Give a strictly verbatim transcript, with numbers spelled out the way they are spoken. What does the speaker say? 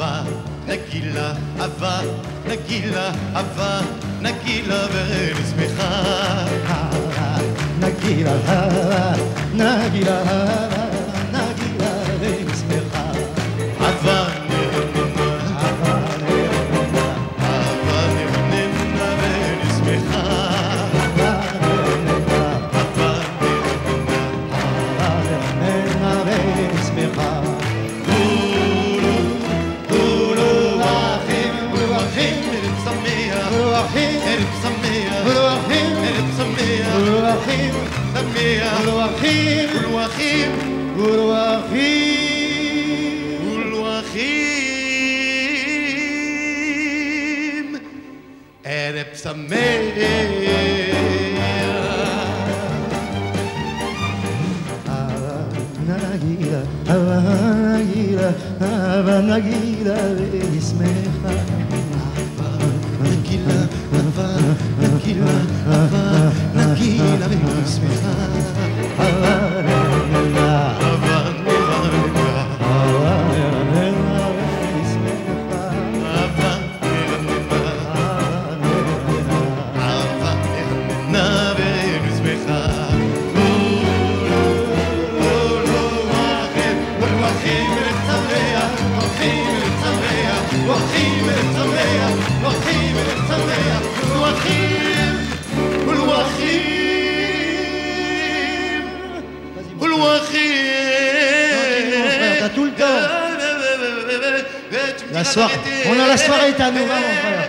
Ava, Nagila, Ava, Nagila, Ava, Nagila ונשמחה. Nagila, Nagila, Nagila ונשמחה. Ava, נרננה, Ava, נרננה, Ava, נרננה ונשמחה. Ava, נרננה, Ava ונשמחה. ערב שמח, ערב שמח, ולואכים, שמח, ולואכים, ולואכים, ולואכים, ולואכים, ערב שמח. נגילה, הבה נגילה, הבה נגילה ונשמחה. נגילה, אהבה, נגילה, אהבה, נגילה ונשמחה. הבה נגילה, אהבה, נגילה, הבה נגילה ונשמחה. אהבה, נגילה, אהבה, נגילה ונשמחה. ולואכים ולצמח, ולואכים ולצמח, ולואכים ולצמח, ולואכים ולצמח, ולואכים, ולואכים, ולואכים. T'as tout le temps. La soirée, on a la soirée, t'as nous, vraiment, frère.